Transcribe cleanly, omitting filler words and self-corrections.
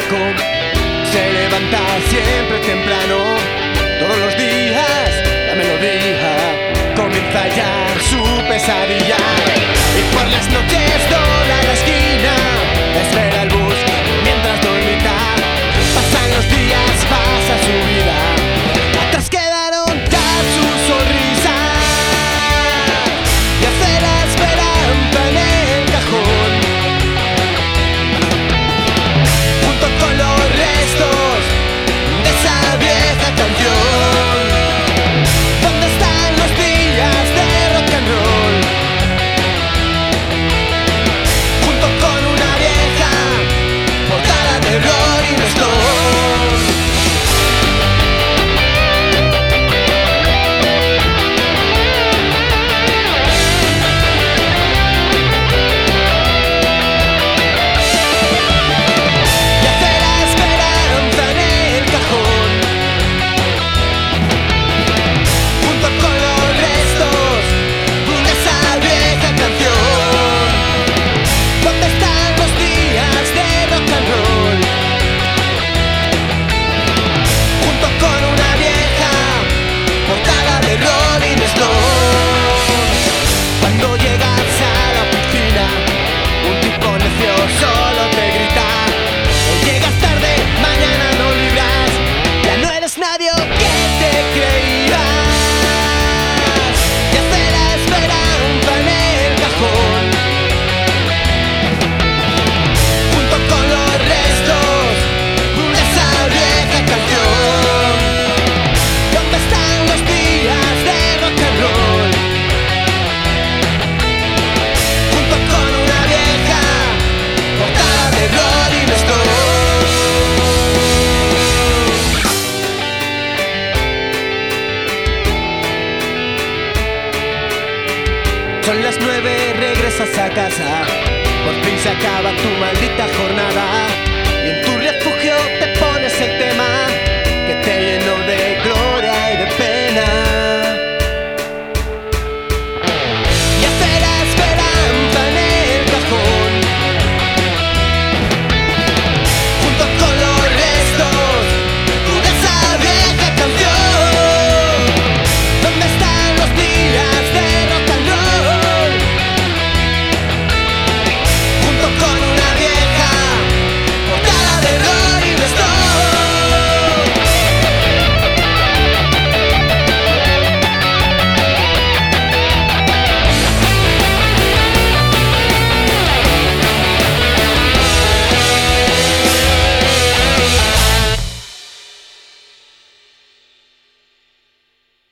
Paco se levanta siempre temprano. Todos los días la melodía comienza ya su pesadilla. Y por las noches dobla la esquina, espera el bus mientras dormita. Pasan los días, pasa su vida. Atrás quedaron ya sus sonrisas y hace la esperanza en el cajón, junto con los restos de esa vieja canción. ¿Dónde están los días de rock and roll? Junto con una vieja portada de Rolling Stone. Y hace la esperanza en el cajón, junto con los restos de esa vieja canción. ¿Dónde están los días de rock and roll? Junto con una vieja portada de Rolling Stone. Cuando llegas a la oficina, un tipo necio solo te grita: hoy llegas tarde, mañana no libras. Ya no eres nadie que te creías. Y hace la esperanza en el cajón, junto con los restos de esa vieja canción. ¿Dónde están los días de rock and roll? Junto con una vieja portada de Rolling Stone. Son las 9, regresas a casa. Por fin se acaba tu maldita jornada.